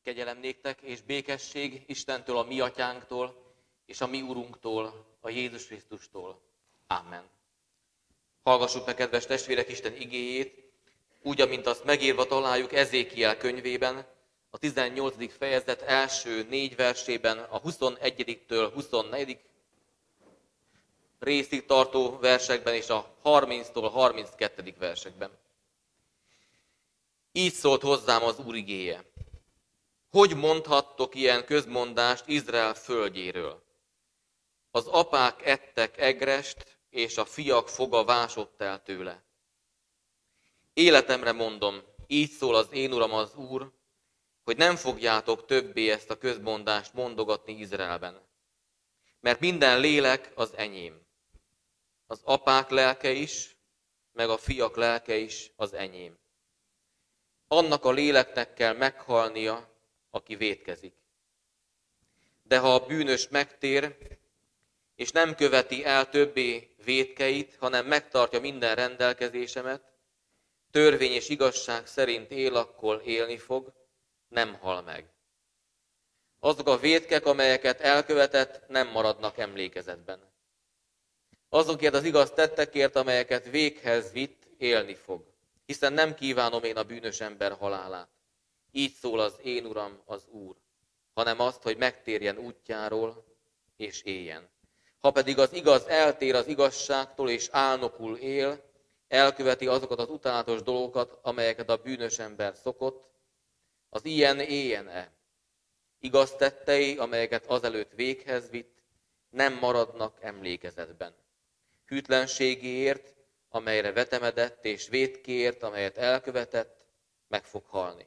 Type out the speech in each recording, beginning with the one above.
Kegyelem néktek és békesség Istentől, a mi atyánktól, és a mi Urunktól, a Jézus Krisztustól. Amen. Hallgassuk meg, kedves testvérek, Isten igéjét, úgy, amint azt megírva találjuk Ezékiel könyvében, a 18. fejezet első 4 versében, a 21-től 24. részig tartó versekben, és a 30-tól 32. versekben. Így szólt hozzám az Úr igéje. Hogy mondhattok ilyen közmondást Izrael földjéről? Az apák ettek egrest, és a fiak foga vásott el tőle. Életemre mondom, így szól az én Uram az Úr, hogy nem fogjátok többé ezt a közmondást mondogatni Izraelben. Mert minden lélek az enyém. Az apák lelke is, meg a fiak lelke is az enyém. Annak a léleknek kell meghalnia, aki vétkezik. De ha a bűnös megtér, és nem követi el többé vétkeit, hanem megtartja minden rendelkezésemet, törvény és igazság szerint él, akkor élni fog, nem hal meg. Azok a vétkek, amelyeket elkövetett, nem maradnak emlékezetben. Azokért az igaz tettekért, amelyeket véghez vitt, élni fog. Hiszen nem kívánom én a bűnös ember halálát. Így szól az én Uram, az Úr, hanem azt, hogy megtérjen útjáról, és éljen. Ha pedig az igaz eltér az igazságtól, és álnokul él, elköveti azokat az utálatos dolgokat, amelyeket a bűnös ember szokott, az ilyen éljen-e? Igaz tettei, amelyeket azelőtt véghez vitt, nem maradnak emlékezetben. Hűtlenségéért, amelyre vetemedett, és vétkéért, amelyet elkövetett, meg fog halni.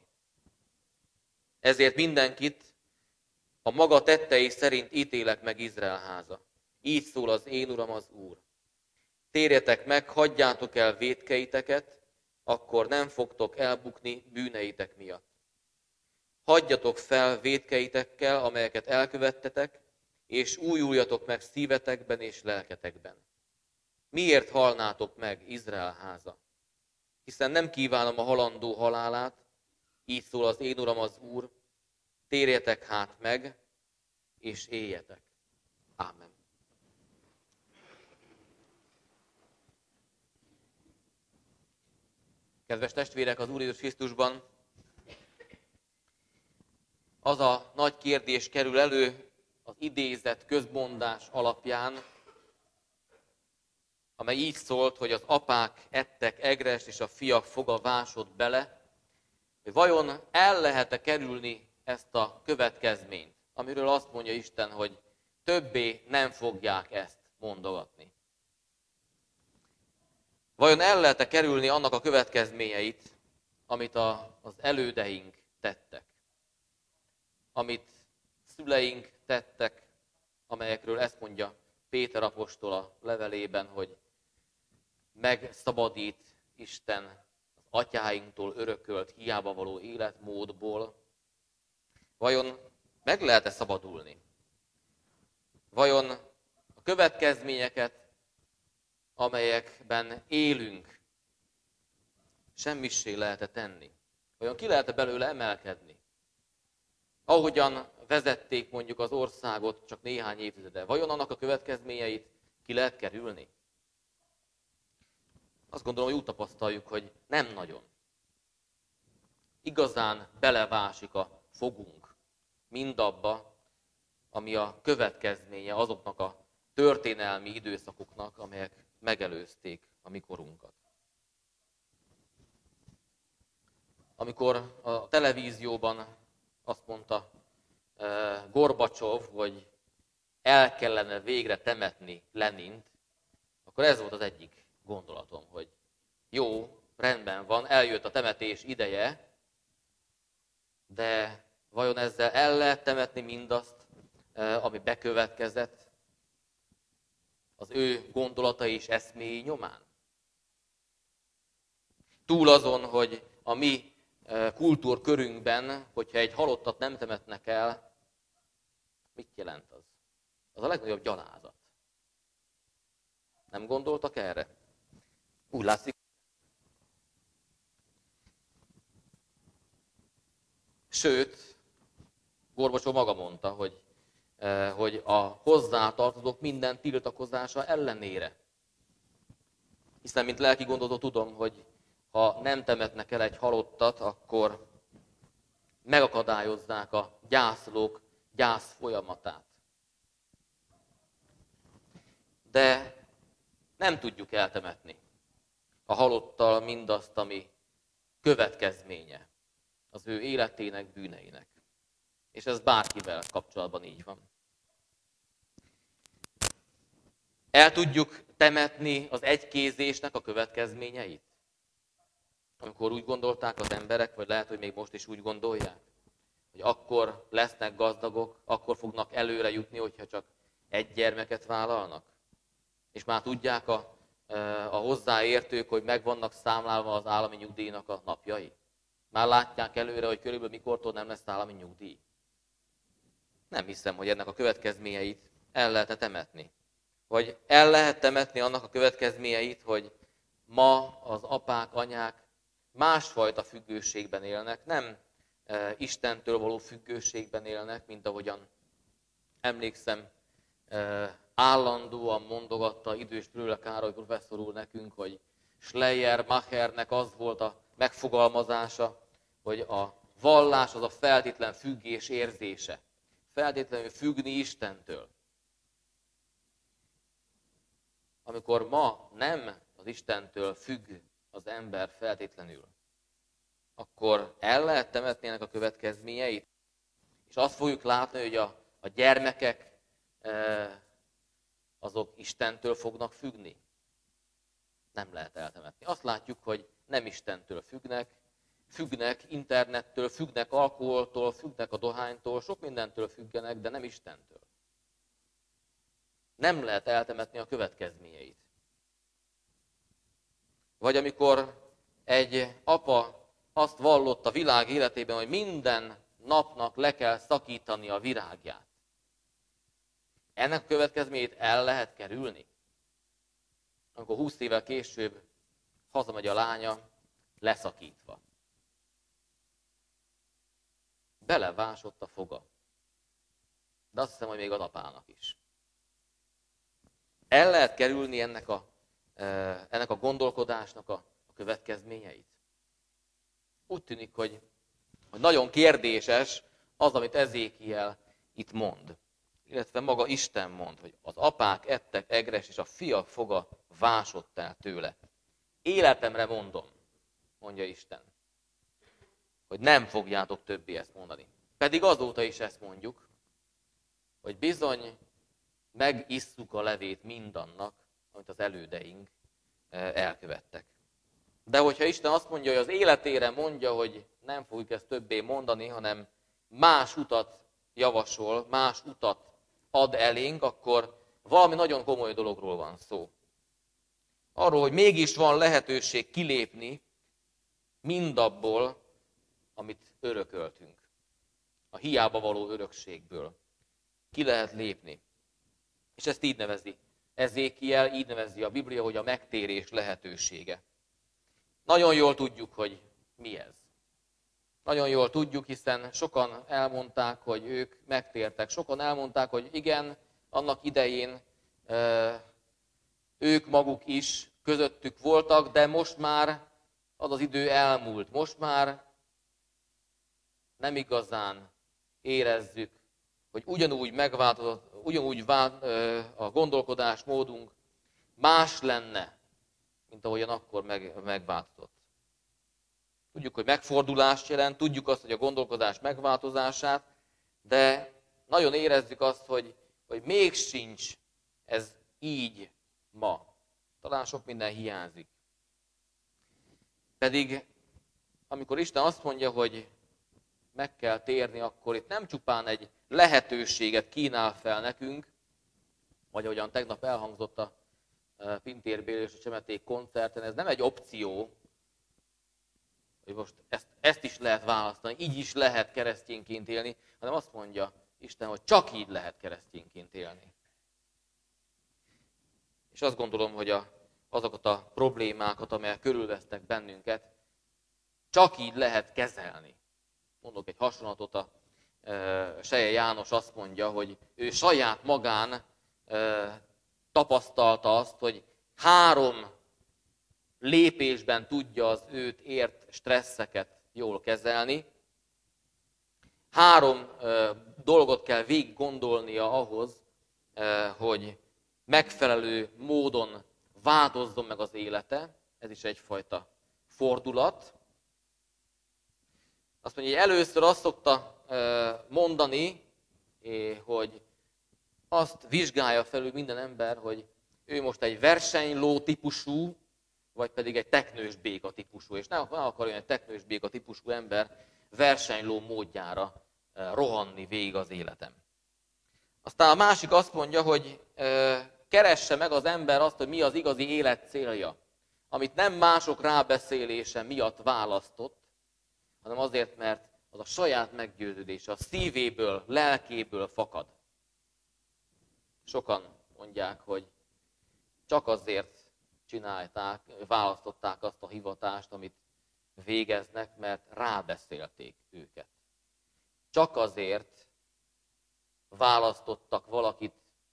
Ezért mindenkit a maga tettei szerint ítélek meg Izrael háza. Így szól az én Uram az Úr. Térjetek meg, hagyjátok el vétkeiteket, akkor nem fogtok elbukni bűneitek miatt. Hagyjatok fel vétkeitekkel, amelyeket elkövettetek, és újuljatok meg szívetekben és lelketekben. Miért halnátok meg, Izrael háza? Hiszen nem kívánom a halandó halálát, így szól az én Uram az Úr, térjetek hát meg, és éljetek. Ámen. Kedves testvérek, az Úr Jézus Krisztusban az a nagy kérdés kerül elő az idézett közmondás alapján, amely így szólt, hogy az apák ettek egrest, és a fiak foga vásott bele, hogy vajon el lehet-e kerülni ezt a következményt, amiről azt mondja Isten, hogy többé nem fogják ezt mondogatni. Vajon el lehet-e kerülni annak a következményeit, amit az elődeink tettek? Amit szüleink tettek, amelyekről ezt mondja Péter apostol a levelében, hogy megszabadít Isten az atyáinktól örökölt hiába való életmódból. Vajon meg lehet-e szabadulni? Vajon a következményeket, amelyekben élünk, semmissé lehet-e tenni? Vajon ki lehet-e belőle emelkedni? Ahogyan vezették mondjuk az országot csak néhány évtizede, vajon annak a következményeit ki lehet kerülni? Azt gondolom, hogy úgy tapasztaljuk, hogy nem nagyon. Igazán belevásik a fogunk mindabba, ami a következménye azoknak a történelmi időszakoknak, amelyek megelőzték a mi korunkat. Amikor a televízióban azt mondta Gorbacsov, hogy el kellene végre temetni Lenint, akkor ez volt az egyik gondolatom, hogy jó, rendben van, eljött a temetés ideje, de vajon ezzel el lehet temetni mindazt, ami bekövetkezett az ő gondolatai és eszméi nyomán? Túl azon, hogy a mi kultúrkörünkben, hogyha egy halottat nem temetnek el, mit jelent az? Az a legnagyobb gyalázat. Nem gondoltak erre? Úgy látszik. Sőt, Gorbacsov maga mondta, hogy a hozzátartozók minden tiltakozása ellenére. Hiszen, mint lelki gondozó tudom, hogy ha nem temetnek el egy halottat, akkor megakadályozzák a gyászolók gyász folyamatát. De nem tudjuk eltemetni a halottal mindazt, ami következménye az ő életének, bűneinek. És ez bárkivel kapcsolatban így van. El tudjuk temetni az egykézésnek a következményeit? Amikor úgy gondolták az emberek, vagy lehet, hogy még most is úgy gondolják, hogy akkor lesznek gazdagok, akkor fognak előre jutni, hogyha csak egy gyermeket vállalnak. És már tudják a hozzáértők, hogy meg vannak számlálva az állami nyugdíjnak a napjai. Már látják előre, hogy körülbelül mikortól nem lesz állami nyugdíj. Nem hiszem, hogy ennek a következményeit el lehet temetni. Vagy el lehet temetni annak a következményeit, hogy ma az apák, anyák másfajta függőségben élnek, nem Istentől való függőségben élnek, mint ahogyan emlékszem, állandóan mondogatta idős Prőle Károly professzor úr nekünk, hogy Schleiermachernek az volt a megfogalmazása, hogy a vallás az a feltétlen függés érzése. Feltétlenül függni Istentől. Amikor ma nem az Istentől függ az ember feltétlenül, akkor el lehet temetni ennek a következményeit, és azt fogjuk látni, hogy a gyermekek azok Istentől fognak függni. Nem lehet eltemetni. Azt látjuk, hogy nem Istentől függnek internettől, függnek alkoholtól, függnek a dohánytól, sok mindentől függenek, de nem Istentől. Nem lehet eltemetni a következményeit. Vagy amikor egy apa azt vallott a világ életében, hogy minden napnak le kell szakítani a virágját. Ennek a következményét el lehet kerülni. Amikor 20 évvel később hazamegy a lánya leszakítva. Belevásott a foga. De azt hiszem, hogy még az apának is. El lehet kerülni ennek a gondolkodásnak a következményeit. Úgy tűnik, hogy nagyon kérdéses az, amit Ezékiel itt mond. Illetve maga Isten mond, hogy az apák ettek egres, és a fiak foga vásott el tőle. Életemre mondom, mondja Isten, hogy nem fogjátok többé ezt mondani. Pedig azóta is ezt mondjuk, hogy bizony megisszuk a levét mindannak, amit az elődeink elkövettek. De hogyha Isten azt mondja, hogy az életére mondja, hogy nem fogjuk ezt többé mondani, hanem más utat javasol, más utat ad elénk, akkor valami nagyon komoly dologról van szó. Arról, hogy mégis van lehetőség kilépni mindabból, amit örököltünk. A hiába való örökségből. Ki lehet lépni. És ezt így nevezi Ezékiel, így nevezi a Biblia, hogy a megtérés lehetősége. Nagyon jól tudjuk, hogy mi ez. Nagyon jól tudjuk, hiszen sokan elmondták, hogy ők megtértek. Sokan elmondták, hogy igen, annak idején ők maguk is közöttük voltak, de most már az az idő elmúlt. Most már nem igazán érezzük, hogy ugyanúgy megváltozott, a gondolkodásmódunk más lenne, mint ahogyan akkor megváltozott. Tudjuk, hogy megfordulást jelent, tudjuk azt, hogy a gondolkodás megváltozását, de nagyon érezzük azt, hogy még sincs ez így ma. Talán sok minden hiányzik. Pedig, amikor Isten azt mondja, hogy meg kell térni, akkor itt nem csupán egy lehetőséget kínál fel nekünk, vagy ahogyan tegnap elhangzott a Pintér Béla és a Csemeték koncerten, ez nem egy opció, hogy most ezt is lehet választani, így is lehet keresztényként élni, hanem azt mondja Isten, hogy csak így lehet keresztényként élni. És azt gondolom, hogy azokat a problémákat, amelyek körülvesznek bennünket, csak így lehet kezelni. Mondok egy hasonlatot, Selye János azt mondja, hogy ő saját magán tapasztalta azt, hogy 3 lépésben tudja az őt ért stresszeket jól kezelni. 3 dolgot kell végig gondolnia ahhoz, hogy megfelelő módon változzon meg az élete. Ez is egyfajta fordulat. Azt mondja, hogy először azt szokta mondani, hogy azt vizsgálja felül minden ember, hogy ő most egy versenyló típusú, vagy pedig egy teknős béka típusú. És nem akarja egy teknős béka típusú ember versenyló módjára rohanni végig az életem. Aztán a másik azt mondja, hogy keresse meg az ember azt, hogy mi az igazi élet célja, amit nem mások rábeszélése miatt választott, hanem azért, mert az a saját meggyőződése, a szívéből, lelkéből fakad. Sokan mondják, hogy csak azért választották azt a hivatást, amit végeznek, mert rábeszélték őket. Csak azért választottak valakit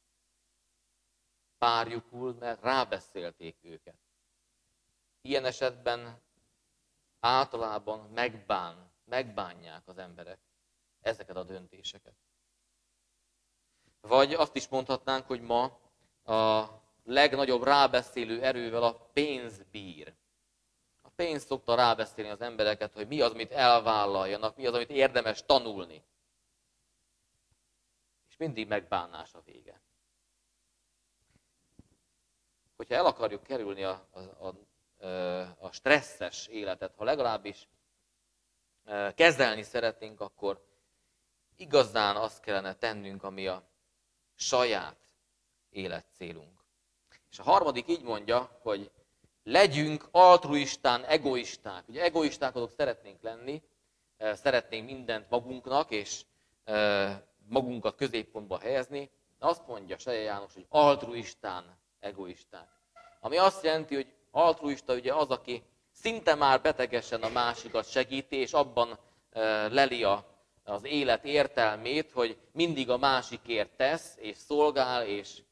párjukul, mert rábeszélték őket. Ilyen esetben általában megbánják az emberek ezeket a döntéseket. Vagy azt is mondhatnánk, hogy ma a legnagyobb rábeszélő erővel a pénz bír. A pénz szokta rábeszélni az embereket, hogy mi az, amit elvállaljanak, mi az, amit érdemes tanulni. És mindig megbánás a vége. Hogyha el akarjuk kerülni a stresszes életet, ha legalábbis kezelni szeretnénk, akkor igazán azt kellene tennünk, ami a saját életcélunk. És a harmadik így mondja, hogy legyünk altruistán egoisták. Ugye egoisták azok szeretnénk lenni, szeretnénk mindent magunknak, és magunkat középpontba helyezni. De azt mondja Selye János, hogy altruistán egoisták. Ami azt jelenti, hogy altruista ugye az, aki szinte már betegesen a másikat segíti, és abban leli az élet értelmét, hogy mindig a másikért tesz, és szolgál,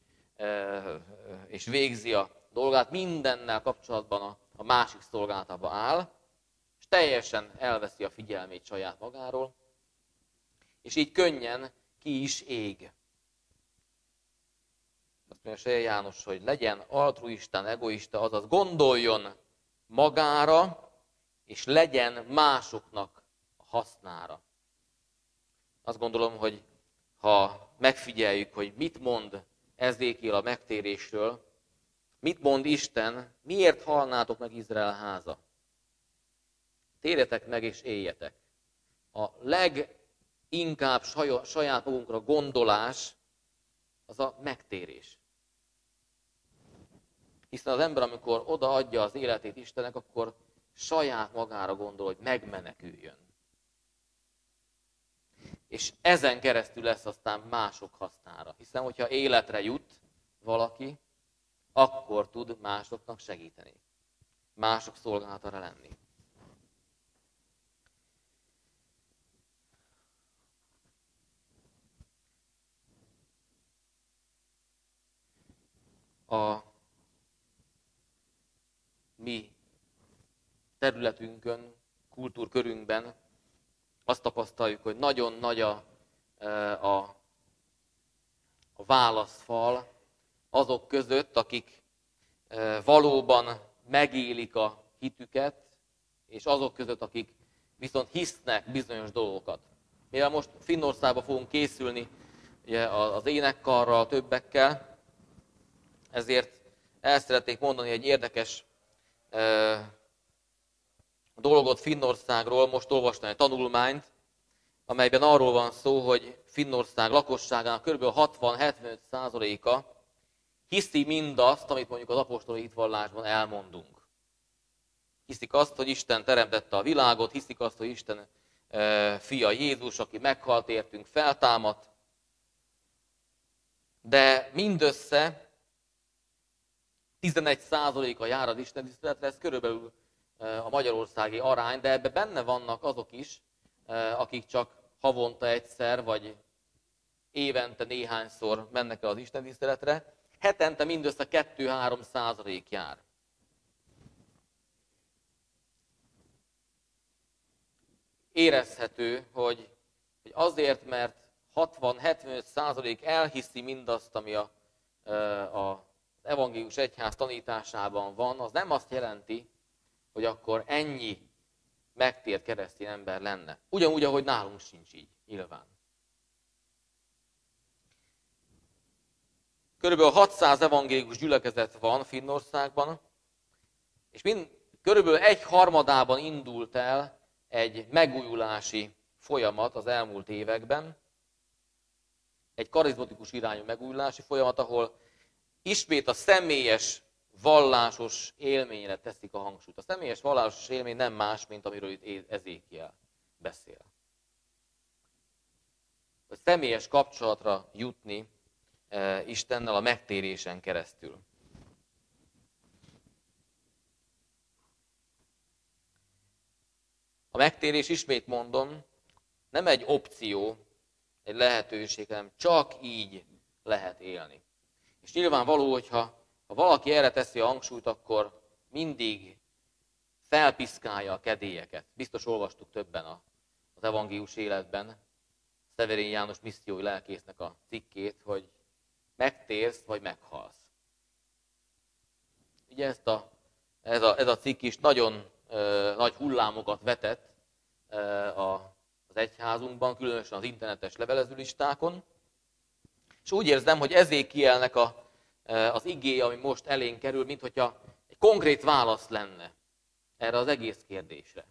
és végzi a dolgát, mindennel kapcsolatban a másik szolgálatába áll, és teljesen elveszi a figyelmét saját magáról, és így könnyen ki is ég. Azt mondja Selye János, hogy legyen altruistán egoista, azaz gondoljon magára, és legyen másoknak a hasznára. Azt gondolom, hogy ha megfigyeljük, hogy mit mond Ezékiel a megtérésről, mit mond Isten, miért halnátok meg Izrael háza? Térjetek meg és éljetek. A leginkább saját magunkra gondolás az a megtérés. Hiszen az ember, amikor odaadja az életét Istennek, akkor saját magára gondol, hogy megmeneküljön. És ezen keresztül lesz aztán mások hasznára. Hiszen, hogyha életre jut valaki, akkor tud másoknak segíteni. Mások szolgálatára lenni. A mi területünkön, kultúrkörünkben azt tapasztaljuk, hogy nagyon nagy a válaszfal azok között, akik valóban megélik a hitüket, és azok között, akik viszont hisznek bizonyos dolgokat. Mivel most Finnországba fogunk készülni ugye, az énekkarral, többekkel, ezért el szeretnék mondani egy érdekes dolgot Finnországról. Most olvastam egy tanulmányt, amelyben arról van szó, hogy Finnország lakosságának kb. 60-75%-a hiszi mindazt, amit mondjuk az apostoli hitvallásban elmondunk. Hiszik azt, hogy Isten teremtette a világot, hiszik azt, hogy Isten fia Jézus, aki meghalt értünk, feltámadt, de mindössze 11%-a jár az Isten tiszteletre, ez körülbelül a magyarországi arány, de ebben benne vannak azok is, akik csak havonta egyszer, vagy évente néhányszor mennek el az istentiszteletre, hetente mindössze 2-3% jár. Érezhető, hogy azért, mert 60-75% elhiszi mindazt, ami az evangélikus egyház tanításában van, az nem azt jelenti, hogy akkor ennyi megtért keresztény ember lenne. Ugyanúgy, ahogy nálunk sincs így, nyilván. Körülbelül 600 evangélikus gyülekezet van Finnországban, és körülbelül 1/3 indult el egy megújulási folyamat az elmúlt években, egy karizmatikus irányú megújulási folyamat, ahol ismét a személyes vallásos élményre teszik a hangsúlyt. A személyes vallásos élmény nem más, mint amiről itt Ezékiel beszél. Hogy személyes kapcsolatra jutni Istennel a megtérésen keresztül. A megtérés, ismét mondom, nem egy opció, egy lehetőség, hanem csak így lehet élni. És nyilvánvaló, hogyha valaki erre teszi a hangsúlyt, akkor mindig felpiszkálja a kedélyeket. Biztos olvastuk többen az evangélius életben, Szeverén János missziói lelkésznek a cikkét, hogy megtérsz, vagy meghalsz. Ugye ez a cikk is nagyon nagy hullámokat vetett az egyházunkban, különösen az internetes levelezőlistákon. És úgy érzem, hogy Ezékielnek az igéje, ami most elénk kerül, minthogyha egy konkrét válasz lenne erre az egész kérdésre.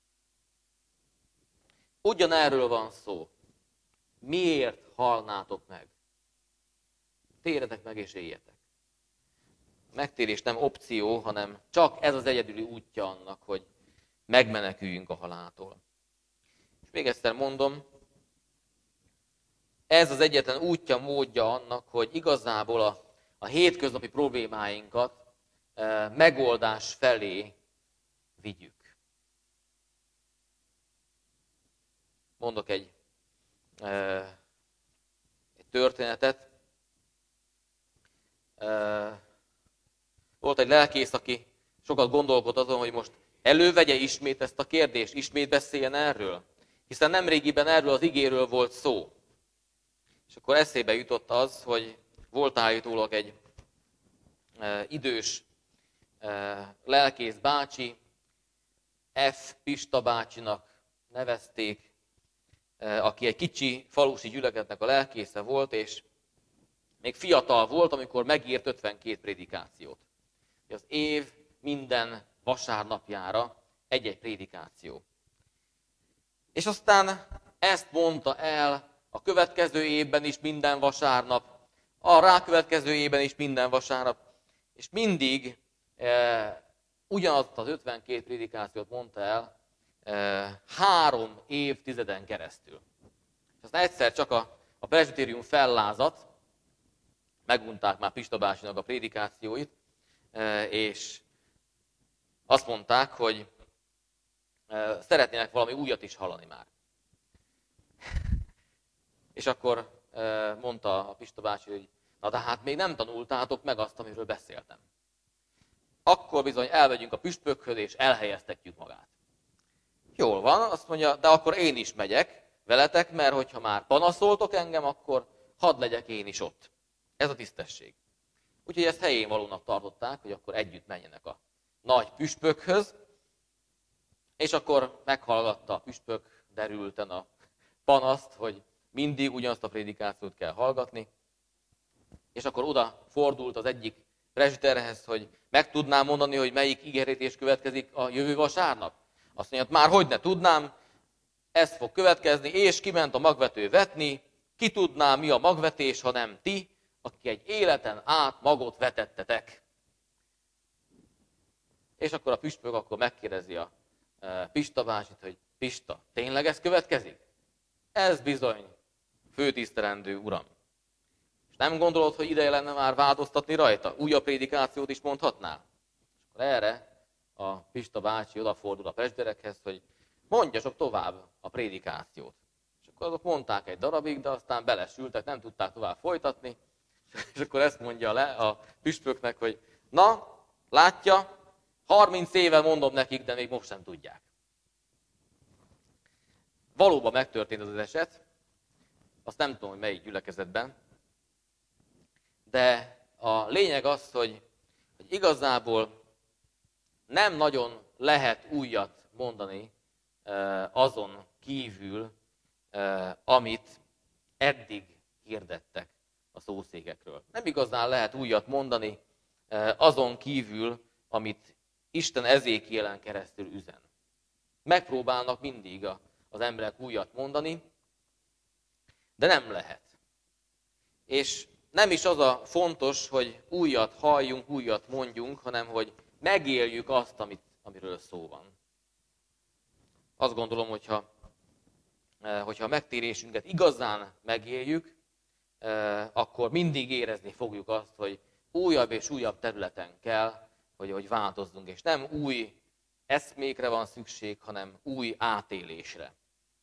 Ugyanerről van szó. Miért halnátok meg? Térjetek meg és éljetek. A megtérés nem opció, hanem csak ez az egyedüli útja annak, hogy megmeneküljünk a haláltól. És még egyszer mondom, ez az egyetlen útja, módja annak, hogy igazából a hétköznapi problémáinkat megoldás felé vigyük. Mondok egy történetet. Volt egy lelkész, aki sokat gondolkodott azon, hogy most elővegye ismét ezt a kérdést, ismét beszéljen erről. Hiszen nemrégiben erről az igéről volt szó. És akkor eszébe jutott az, hogy volt állítólag egy idős lelkész bácsi, F. Pista bácsinak nevezték, aki egy kicsi falusi gyülekezetnek a lelkésze volt, és még fiatal volt, amikor megírt 52 prédikációt. Az év minden vasárnapjára egy-egy prédikáció. És aztán ezt mondta el a következő évben is minden vasárnap, a rákövetkező évben is minden vasárnap, és mindig ugyanazt az 52 prédikációt mondta el 3 évtizeden keresztül. És aztán egyszer csak a presbitérium fellázadt, megunták már Pista bácsinak a prédikációit, és azt mondták, hogy szeretnének valami újat is hallani már. És akkor mondta a Pista bácsi, hogy na de hát még nem tanultátok meg azt, amiről beszéltem. Akkor bizony elmegyünk a püspökhöz, és elhelyeztetjük magát. Jól van, azt mondja, de akkor én is megyek veletek, mert hogyha már panaszoltok engem, akkor hadd legyek én is ott. Ez a tisztesség. Úgyhogy ezt helyén valónak tartották, hogy akkor együtt menjenek a nagy püspökhöz, és akkor meghallgatta a püspök derülten a panaszt, hogy mindig ugyanazt a prédikációt kell hallgatni, és akkor oda fordult az egyik presbiterhez, hogy meg tudnám mondani, hogy melyik ígéretés következik a jövő vasárnap. Azt mondja, már hogy ne tudnám, ez fog következni, és kiment a magvető vetni, ki tudná, mi a magvetés, ha nem ti, aki egy életen át magot vetettetek. És akkor a püspök akkor megkérdezi a Pista bácsit, hogy Pista, tényleg ez következik? Ez bizony főtisztelendő uram. És nem gondolod, hogy ideje lenne már változtatni rajta? Újabb prédikációt is mondhatnál? És akkor erre a Pista bácsi odafordul a presbiterekhez, hogy mondja csak tovább a prédikációt. És akkor azok mondták egy darabig, de aztán belesültek, nem tudták tovább folytatni, és akkor ezt mondja le a püspöknek, hogy na, látja, 30 éve mondom nekik, de még most sem tudják. Valóban megtörtént az eset, azt nem tudom, hogy melyik gyülekezetben, de a lényeg az, hogy igazából nem nagyon lehet újat mondani azon kívül, amit eddig hirdettek a szószékekről. Nem igazán lehet újat mondani azon kívül, amit Isten Ezékielen keresztül üzen. Megpróbálnak mindig az emberek újat mondani, de nem lehet. És nem is az a fontos, hogy újat halljunk, újat mondjunk, hanem hogy megéljük azt, amiről szó van. Azt gondolom, hogyha a megtérésünket igazán megéljük, akkor mindig érezni fogjuk azt, hogy újabb és újabb területen kell, hogy változzunk. És nem új eszmékre van szükség, hanem új átélésre.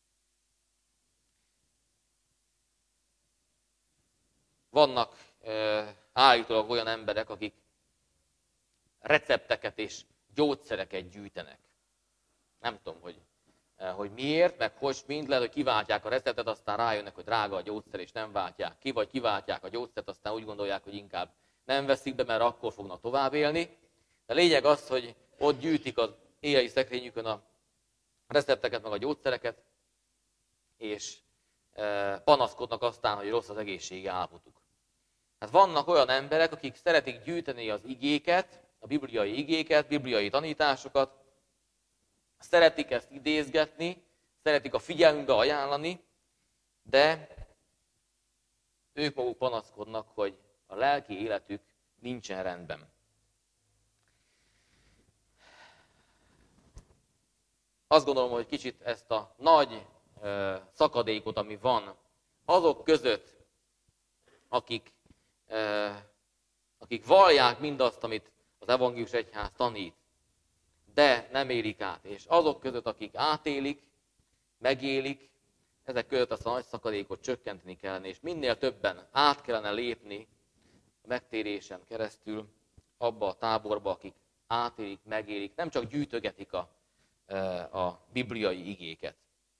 Vannak állítólag olyan emberek, akik recepteket és gyógyszereket gyűjtenek. Nem tudom, hogy miért, meg mind lehet, hogy kiváltják a receptet, aztán rájönnek, hogy drága a gyógyszer, és nem váltják ki, vagy kiváltják a gyógyszert, aztán úgy gondolják, hogy inkább nem veszik be, mert akkor fognak tovább élni. De a lényeg az, hogy ott gyűjtik az éjjeli szekrényükön a recepteket, meg a gyógyszereket, és panaszkodnak aztán, hogy rossz az egészségi állapotuk. Hát vannak olyan emberek, akik szeretik gyűjteni az igéket, a bibliai igéket, bibliai tanításokat, szeretik ezt idézgetni, szeretik a figyelmünkbe ajánlani, de ők maguk panaszkodnak, hogy a lelki életük nincsen rendben. Azt gondolom, hogy kicsit ezt a nagy szakadékot, ami van azok között, akik vallják mindazt, amit az evangélius egyház tanít, de nem élik át. És azok között, akik átélik, megélik, ezek között azt a nagy szakadékot csökkenteni kellene, és minél többen át kellene lépni a megtérésen keresztül abba a táborba, akik átélik, megélik, nem csak gyűjtögetik a bibliai igéket.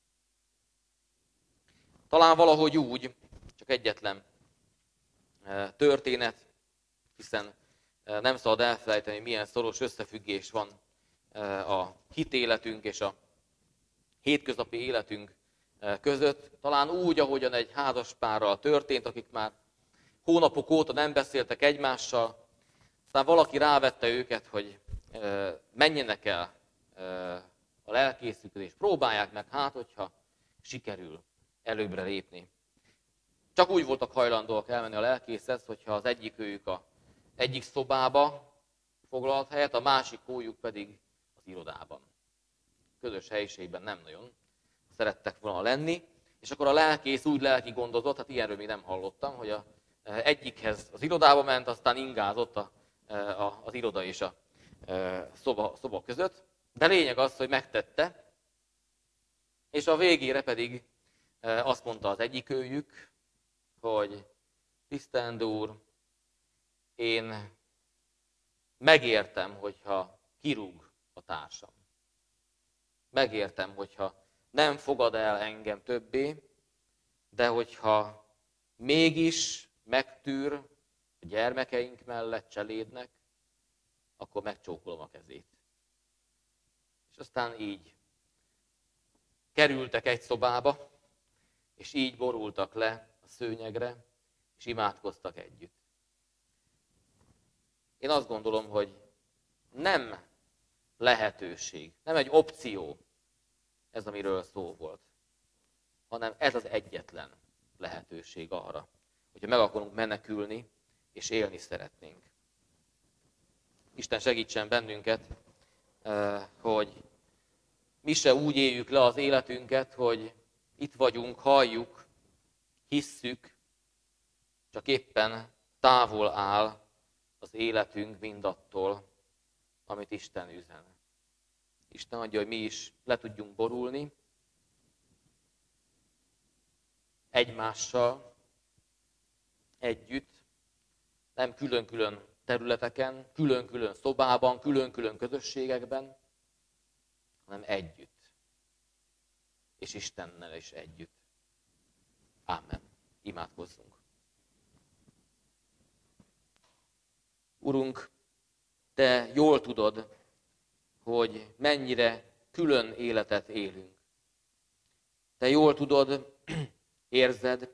Talán valahogy úgy, csak egyetlen történet, hiszen nem szabad elfelejteni, hogy milyen szoros összefüggés van a hitéletünk és a hétköznapi életünk között. Talán úgy, ahogyan egy házaspárral történt, akik már hónapok óta nem beszéltek egymással, aztán valaki rávette őket, hogy menjenek el a lelkészükre, és próbálják meg, hogyha sikerül előbbre lépni. Csak úgy voltak hajlandóak elmenni a lelkészhez, hogyha az egyik őjük egyik szobába foglalt helyet, a másik hójuk pedig az irodában. Közös helyiségben nem nagyon szerettek volna lenni, és akkor a lelkész úgy lelki gondozott, hát ilyenről még nem hallottam, hogy egyikhez az irodába ment, aztán ingázott az iroda és a szoba között. De lényeg az, hogy megtette, és a végére pedig azt mondta az egyik őjük, hogy tisztelendő úr, én megértem, hogyha kirúg a társam. Megértem, hogyha nem fogad el engem többé, de hogyha mégis megtűr a gyermekeink mellett cselédnek, akkor megcsókolom a kezét. És aztán így kerültek egy szobába, és így borultak le a szőnyegre, és imádkoztak együtt. Én azt gondolom, hogy nem lehetőség, nem egy opció ez, amiről szó volt, hanem ez az egyetlen lehetőség arra, hogyha meg akarunk menekülni, és élni szeretnénk. Isten segítsen bennünket, hogy mi se úgy éljük le az életünket, hogy itt vagyunk, halljuk, hisszük, csak éppen távol áll az életünk mindattól, amit Isten üzen. Isten adja, hogy mi is le tudjunk borulni, egymással együtt, nem külön-külön területeken, külön-külön szobában, külön-külön közösségekben, hanem együtt. És Istennel is együtt. Ámen. Imádkozzunk. Urunk, Te jól tudod, hogy mennyire külön életet élünk. Te jól tudod, érzed,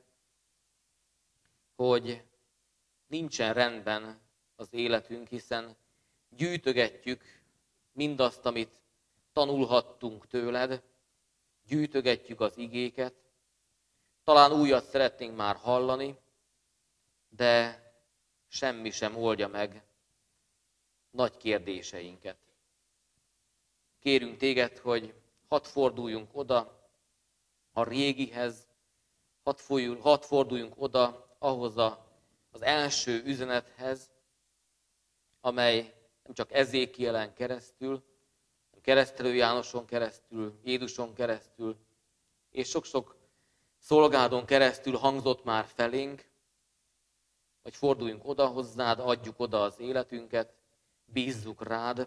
hogy nincsen rendben az életünk, hiszen gyűjtögetjük mindazt, amit tanulhattunk tőled, gyűjtögetjük az igéket, talán újat szeretnénk már hallani, de semmi sem oldja meg nagy kérdéseinket. Kérünk téged, hogy hadd forduljunk oda a régihez, hadd forduljunk oda ahhoz az első üzenethez, amely nem csak Ezékielen keresztül, hanem Keresztelő Jánoson keresztül, Jézuson keresztül, és sok-sok szolgádon keresztül hangzott már felénk, hogy forduljunk oda hozzád, adjuk oda az életünket, bízzuk rád,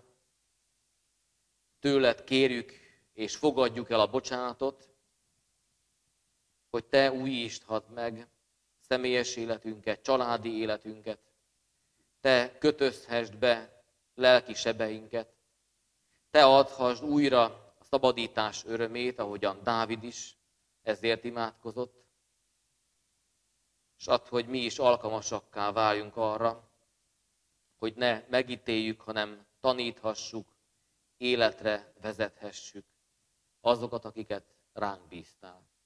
tőled kérjük és fogadjuk el a bocsánatot, hogy te újítsd hadd meg személyes életünket, családi életünket, te kötözhessd be lelki sebeinket, te adhassd újra a szabadítás örömét, ahogyan Dávid is ezért imádkozott, és add, hogy mi is alkalmasakká váljunk arra, hogy ne megítéljük, hanem taníthassuk, életre vezethessük azokat, akiket ránk bíztál.